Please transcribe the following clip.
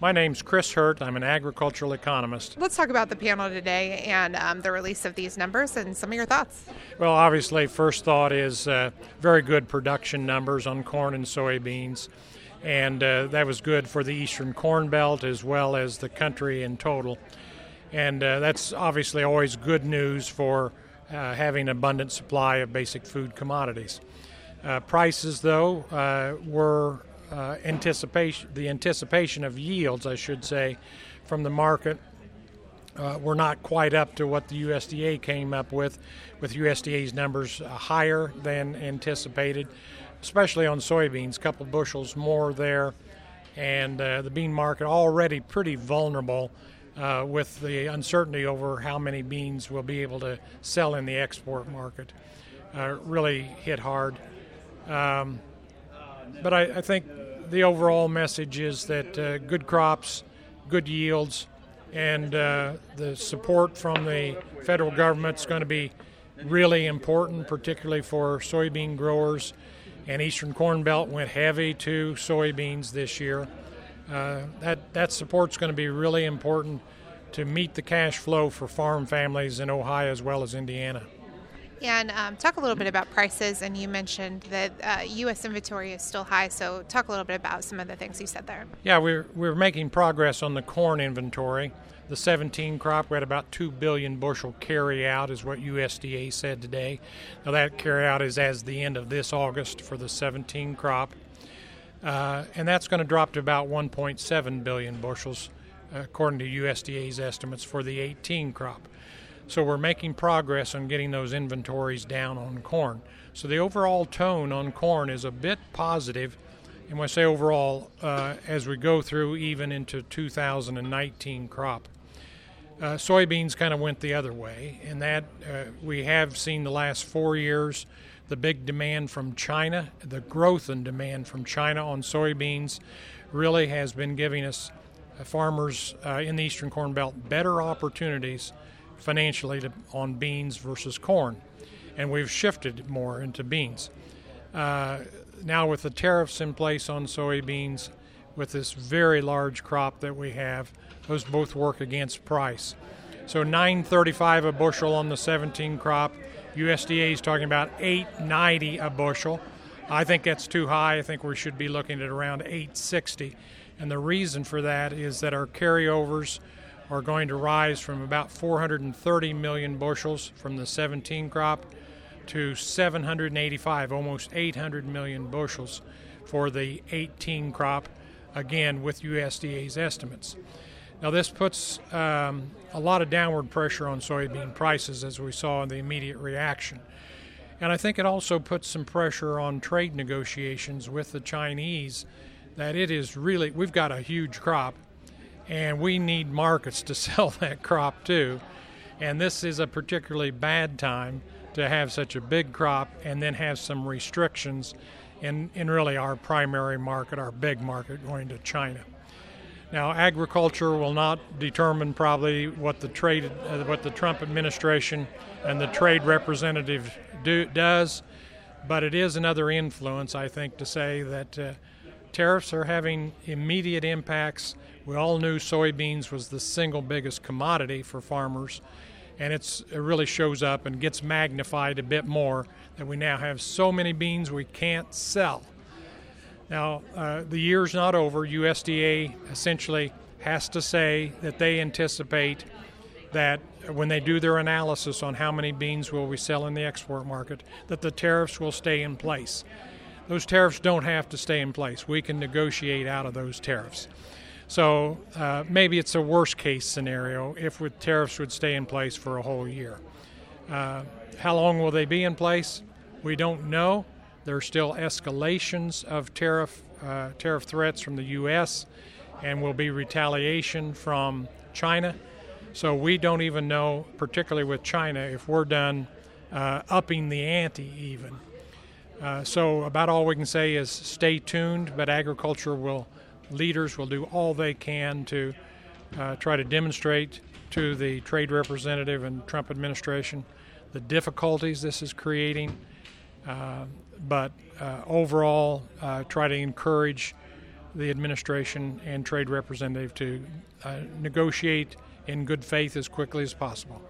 My name's Chris Hurt. I'm an agricultural economist. Let's talk about the panel today and the release of these numbers and some of your thoughts. Well, obviously, first thought is very good production numbers on corn and soybeans, and that was good for the Eastern Corn Belt as well as the country in total. And that's obviously always good news for having an abundant supply of basic food commodities. Prices, though, were the anticipation of yields, I should say, from the market were not quite up to what the USDA came up with USDA's numbers higher than anticipated, especially on soybeans, a couple bushels more there, and the bean market already pretty vulnerable with the uncertainty over how many beans we'll be able to sell in the export market. Really hit hard. But I think the overall message is that good crops, good yields, and the support from the federal government is going to be really important, particularly for soybean growers. And Eastern Corn Belt went heavy to soybeans this year. That support's going to be really important to meet the cash flow for farm families in Ohio as well as Indiana. And talk a little bit about prices, and you mentioned that U.S. inventory is still high, so talk a little bit about some of the things you said there. Yeah, we're making progress on the corn inventory. The 17 crop, we had about 2 billion bushel carry out is what USDA said today. Now that carry out is as the end of this August for the 17 crop. And that's going to drop to about 1.7 billion bushels according to USDA's estimates for the 18 crop. So we're making progress on getting those inventories down on corn. So the overall tone on corn is a bit positive, and when I say overall, as we go through even into 2019 crop. Soybeans kind of went the other way, and that we have seen the last 4 years the big demand from China, the growth in demand from China on soybeans really has been giving us farmers in the Eastern Corn Belt better opportunities financially on beans versus corn, and we've shifted more into beans. Now with the tariffs in place on soybeans, with this very large crop that we have, those both work against price. So $9.35 a bushel on the 17 crop. USDA is talking about $8.90 a bushel. I think that's too high. I think we should be looking at around $8.60. And the reason for that is that our carryovers are going to rise from about 430 million bushels from the 17 crop to 785, almost 800 million bushels for the 18 crop, again with USDA's estimates. Now this puts a lot of downward pressure on soybean prices as we saw in the immediate reaction. And I think it also puts some pressure on trade negotiations with the Chinese that it is really, we've got a huge crop, and we need markets to sell that crop to. And this is a particularly bad time to have such a big crop and then have some restrictions in really our primary market, our big market, going to China. Now, agriculture will not determine probably what the Trump administration and the trade representative does, but it is another influence, I think, to say that tariffs are having immediate impacts. We all knew soybeans was the single biggest commodity for farmers, and it really shows up and gets magnified a bit more that we now have so many beans we can't sell. Now, the year's not over. USDA essentially has to say that they anticipate that when they do their analysis on how many beans will we sell in the export market, that the tariffs will stay in place. Those tariffs don't have to stay in place. We can negotiate out of those tariffs. So maybe it's a worst-case scenario if tariffs would stay in place for a whole year. How long will they be in place? We don't know. There are still escalations of tariff threats from the U.S., and will be retaliation from China. So we don't even know, particularly with China, if we're done upping the ante even. So about all we can say is stay tuned, but leaders will do all they can to try to demonstrate to the trade representative and Trump administration the difficulties this is creating, but overall try to encourage the administration and trade representative to negotiate in good faith as quickly as possible.